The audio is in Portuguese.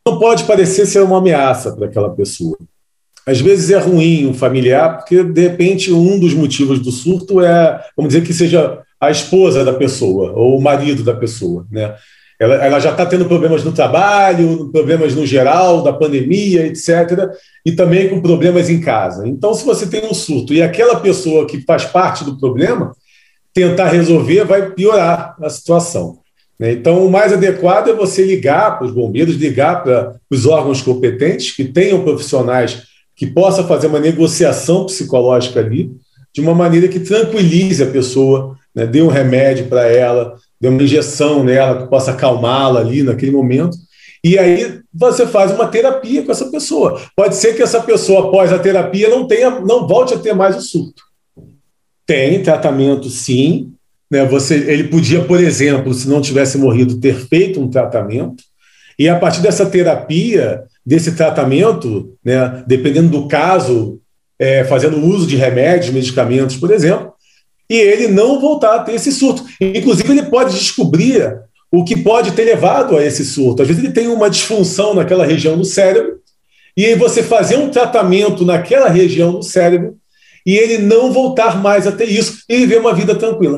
não pode parecer ser uma ameaça para aquela pessoa. Às vezes é ruim um familiar, porque de repente um dos motivos do surto é, vamos dizer que seja a esposa da pessoa ou o marido da pessoa, né? Ela já está tendo problemas no trabalho, problemas no geral, da pandemia, etc., e também com problemas em casa. Então, se você tem um surto e aquela pessoa que faz parte do problema tentar resolver, vai piorar a situação, né? Então, o mais adequado é você ligar para os bombeiros, ligar para os órgãos competentes que tenham profissionais que possam fazer uma negociação psicológica ali, de uma maneira que tranquilize a pessoa, né? Dê um remédio para ela, dê uma injeção nela que possa acalmá-la ali naquele momento. E aí você faz uma terapia com essa pessoa. Pode ser que essa pessoa, após a terapia, não volte a ter mais o surto. Tem tratamento, sim, né? Ele podia, por exemplo, se não tivesse morrido, ter feito um tratamento, e a partir dessa terapia, desse tratamento, né, dependendo do caso, fazendo uso de remédios, medicamentos, por exemplo, e ele não voltar a ter esse surto. Inclusive, ele pode descobrir o que pode ter levado a esse surto. Às vezes ele tem uma disfunção naquela região do cérebro, e aí você fazer um tratamento naquela região do cérebro e ele não voltar mais a ter isso e viver uma vida tranquila.